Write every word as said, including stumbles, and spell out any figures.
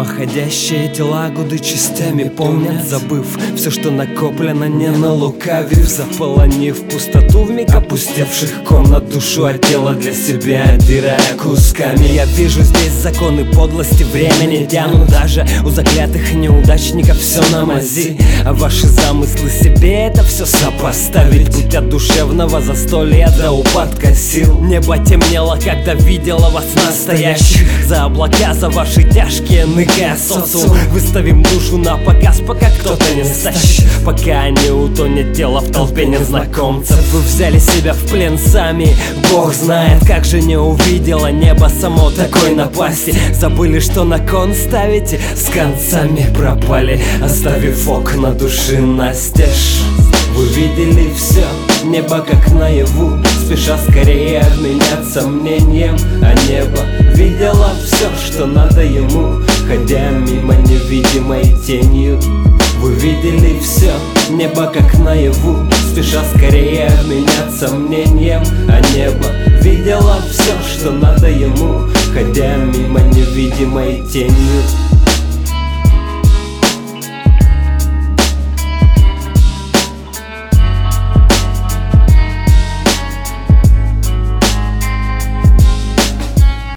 Мимоходящие тела годы частями помнят, забыв все, что накоплено, не налукавив, заполонив пустоту вмиг опустевших комнат, душу от тела для себя отдирая кусками. Я вижу здесь законы подлости времени тянут, даже у заклятых неудачников все на мази. А ваши замыслы себе это все сопоставить, путь от душевного застолья до упадка сил. Небо темнело, когда видела вас настоящих, за облака, за ваши тяжкие ныкая социум. Выставим душу на показ, пока кто-то не стащит, пока не утонет тело в толпе незнакомцев. Вы взяли себя в плен сами, Бог знает, как же не увидела небо само такой напасти. Забыли, что на кон ставите, с концами пропали, оставив окна души настежь. Вы видели все, небо как наяву, спеша скорее обменяться мнением. А небо видело все, что надо ему, ходя мимо невидимой тенью. Вы видели все, небо как наяву, спеша скорее обменяться мнением. А небо видело все, что надо ему, ходя мимо невидимой тенью.